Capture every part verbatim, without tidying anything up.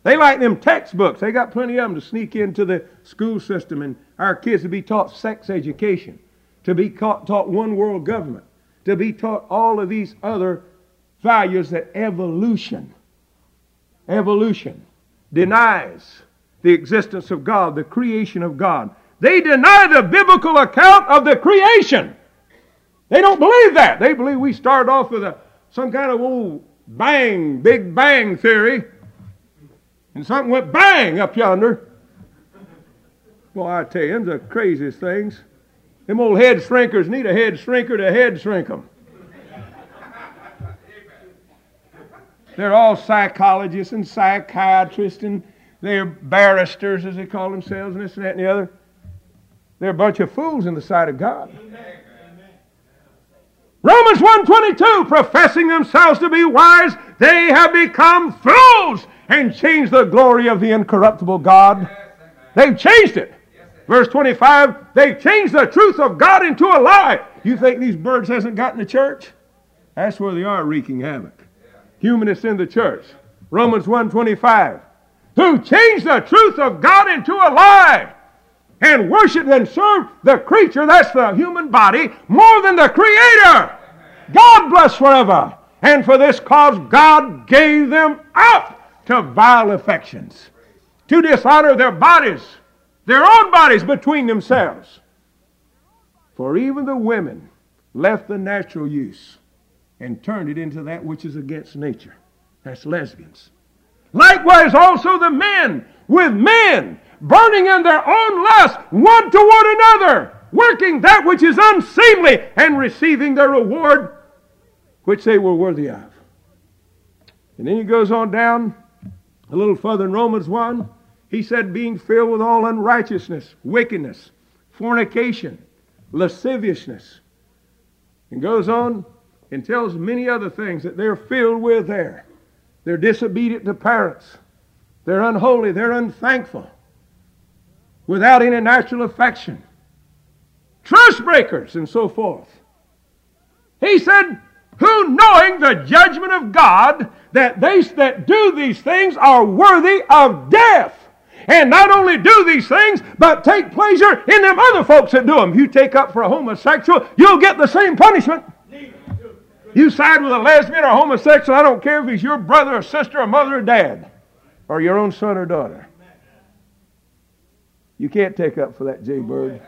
They like them textbooks. They got plenty of them to sneak into the school system, and our kids to be taught sex education, to be taught, taught one world government, to be taught all of these other values that evolution, evolution denies the existence of God, the creation of God. They deny the biblical account of the creation. They don't believe that. They believe we started off with a, some kind of old bang, big bang theory, and something went bang up yonder. Well, I tell you, them the craziest things. Them old head shrinkers need a head shrinker to head shrink them. They're all psychologists and psychiatrists, and they're barristers, as they call themselves, and this and that and the other. They're a bunch of fools in the sight of God. Amen. Romans one twenty-two, professing themselves to be wise, they have become fools and changed the glory of the incorruptible God. They've changed it. Verse twenty-five, they've changed the truth of God into a lie. You think these birds hasn't gotten to church? That's where they are wreaking havoc. Humanists in the church. Romans one twenty-five, who changed the truth of God into a lie and worship and serve the creature, that's the human body, more than the Creator. God bless forever. And for this cause God gave them up to vile affections, to dishonor their bodies, their own bodies between themselves. For even the women left the natural use and turned it into that which is against nature. That's lesbians. Likewise also the men with men, burning in their own lust one toward another, working that which is unseemly, and receiving their reward which they were worthy of. And then he goes on down a little further in Romans one. He said, being filled with all unrighteousness, wickedness, fornication, lasciviousness. And goes on and tells many other things that they're filled with there. They're disobedient to parents. They're unholy. They're unthankful. Without any natural affection. Trust breakers and so forth. He said, who knowing the judgment of God, that they that do these things are worthy of death. And not only do these things, but take pleasure in them other folks that do them. If you take up for a homosexual, you'll get the same punishment. You side with a lesbian or a homosexual, I don't care if he's your brother or sister or mother or dad, or your own son or daughter. You can't take up for that jaybird.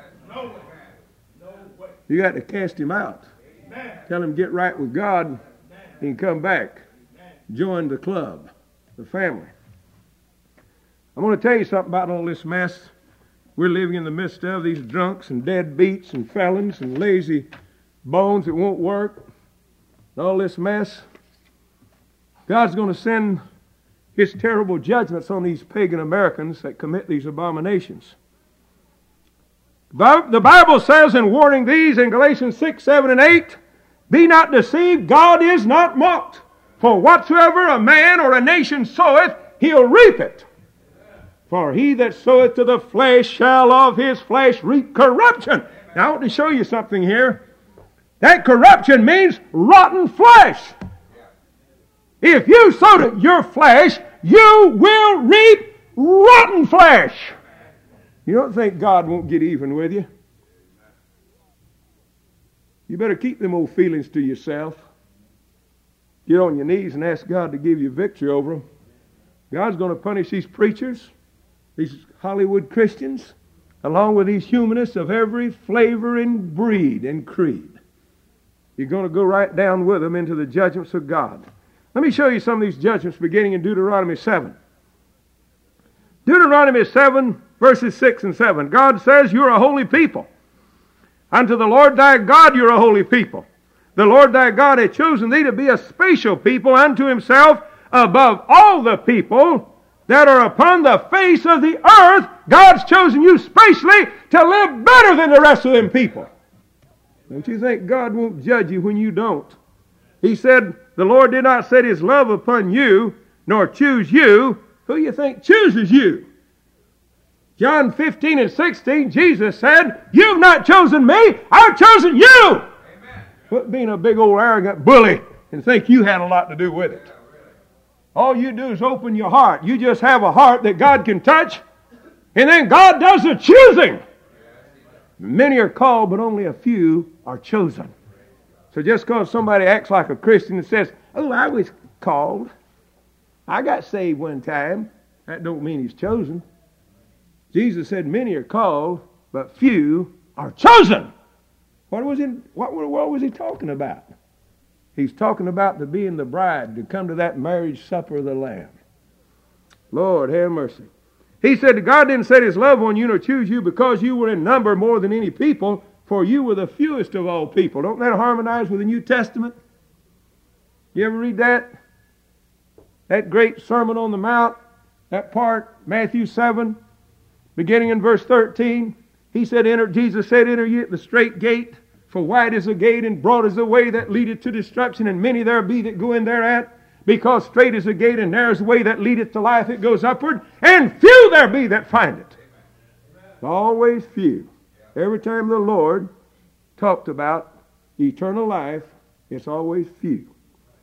You got to cast him out. Tell him get right with God and come back. Join the club, the family. I'm going to tell you something about all this mess we're living in the midst of, these drunks and deadbeats and felons and lazy bones that won't work. All this mess. God's going to send His terrible judgments on these pagan Americans that commit these abominations. The Bible says in warning these in Galatians six, seven, and eight, be not deceived, God is not mocked. For whatsoever a man or a nation soweth, he'll reap it. For he that soweth to the flesh shall of his flesh reap corruption. Now I want to show you something here. That corruption means rotten flesh. If you sow to your flesh, you will reap rotten flesh. You don't think God won't get even with you? You better keep them old feelings to yourself. Get on your knees and ask God to give you victory over them. God's going to punish these preachers, these Hollywood Christians, along with these humanists of every flavor and breed and creed. You're going to go right down with them into the judgments of God. Let me show you some of these judgments beginning in Deuteronomy seven. Deuteronomy seven, verses six and seven. God says, you're a holy people. Unto the Lord thy God you're a holy people. The Lord thy God hath chosen thee to be a special people unto himself above all the people that are upon the face of the earth. God's chosen you specially to live better than the rest of them people. Don't you think God won't judge you when you don't? He said, the Lord did not set his love upon you, nor choose you. Who you think chooses you? John fifteen and sixteen, Jesus said, you've not chosen me, I've chosen you. Amen. Quit being a big old arrogant bully and think you had a lot to do with it. All you do is open your heart. You just have a heart that God can touch, and then God does the choosing. Many are called, but only a few are chosen. So just because somebody acts like a Christian and says, oh, I was called, I got saved one time, that don't mean he's chosen. Jesus said many are called, but few are chosen. What was he, what, what was he talking about? He's talking about the being the bride, to come to that marriage supper of the Lamb. Lord, have mercy. He said God didn't set his love on you nor choose you because you were in number more than any people, for you were the fewest of all people. Don't that harmonize with the New Testament? You ever read that? That great Sermon on the Mount, that part, Matthew seven, beginning in verse thirteen. He said, enter, Jesus said, enter ye at the straight gate, for wide is the gate and broad is the way that leadeth to destruction, and many there be that go in thereat. Because straight is the gate and narrow is the way that leadeth to life, it goes upward, and few there be that find it. It's always few. Every time the Lord talked about eternal life, it's always few.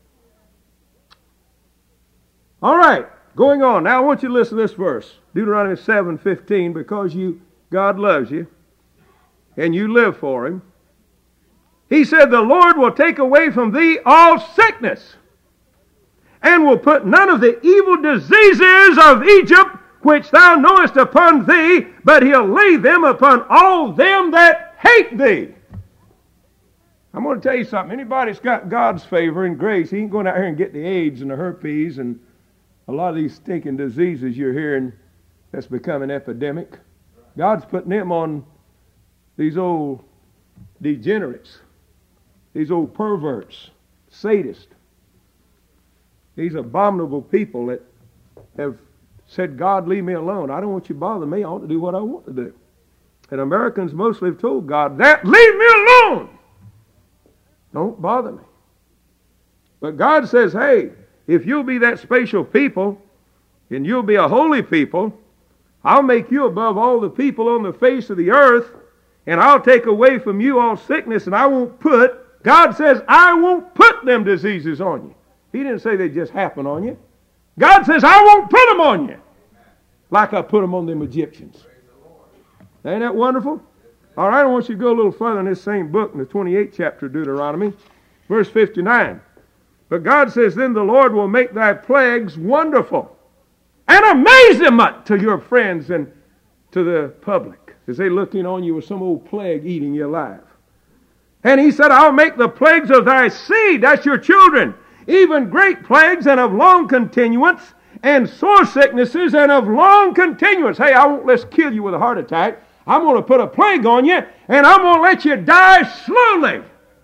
All right, going on. Now I want you to listen to this verse, Deuteronomy seven fifteen, because you God loves you and you live for Him. He said, the Lord will take away from thee all sickness, and will put none of the evil diseases of Egypt, which thou knowest, upon thee, but he'll lay them upon all them that hate thee. I'm going to tell you something. Anybody that's got God's favor and grace, he ain't going out here and get the AIDS and the herpes and a lot of these stinking diseases you're hearing that's become an epidemic. God's putting them on these old degenerates, these old perverts, sadists. These abominable people that have said, God, leave me alone. I don't want you to bother me. I want to do what I want to do. And Americans mostly have told God that, leave me alone. Don't bother me. But God says, hey, if you'll be that special people, and you'll be a holy people, I'll make you above all the people on the face of the earth, and I'll take away from you all sickness, and I won't put, God says, I won't put them diseases on you. He didn't say they just happen on you. God says, I won't put them on you like I put them on them Egyptians. Ain't that wonderful? All right, I want you to go a little further in this same book, in the twenty-eighth chapter of Deuteronomy, verse fifty-nine. But God says, then the Lord will make thy plagues wonderful and amazement to your friends and to the public as they looking on you with some old plague eating you alive. And he said, I'll make the plagues of thy seed, that's your children, even great plagues and of long continuance, and sore sicknesses and of long continuance. Hey, I won't let's kill you with a heart attack. I'm going to put a plague on you, and I'm going to let you die slowly.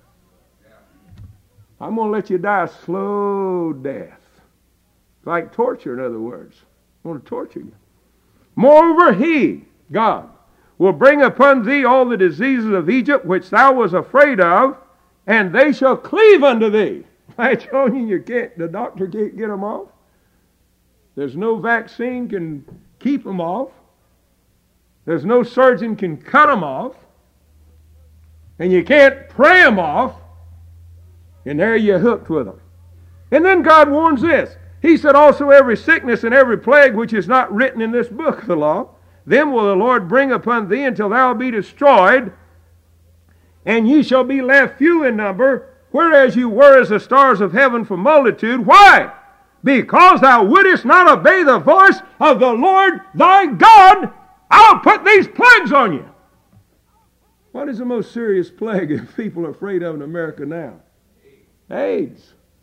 I'm going to let you die a slow death. Like torture, in other words. I'm going to torture you. Moreover, he, God, will bring upon thee all the diseases of Egypt, which thou was afraid of, and they shall cleave unto thee. I told you, you can't, the doctor can't get them off. There's no vaccine can keep them off. There's no surgeon can cut them off. And you can't pray them off. And there you're hooked with them. And then God warns this. He said, also every sickness and every plague which is not written in this book of the law, them will the Lord bring upon thee until thou be destroyed, and ye shall be left few in number, whereas you were as the stars of heaven for multitude. Why? Because thou wouldest not obey the voice of the Lord thy God, I'll put these plagues on you. What is the most serious plague that people are afraid of in America now? AIDS.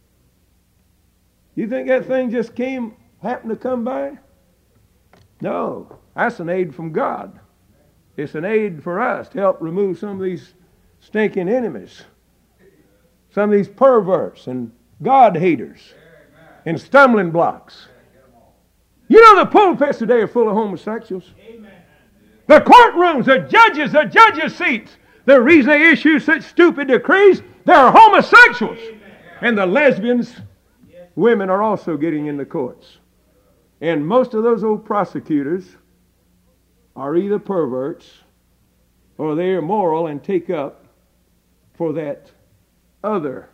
You think that thing just came, happened to come by? No, that's an aid from God. It's an aid for us to help remove some of these stinking enemies, some of these perverts and God haters and stumbling blocks. You know the pulpits today are full of homosexuals. The courtrooms, the judges, the judges' seats, the reason they issue such stupid decrees, they're homosexuals. And the lesbians, women are also getting in the courts. And most of those old prosecutors are either perverts or they're immoral and take up for that other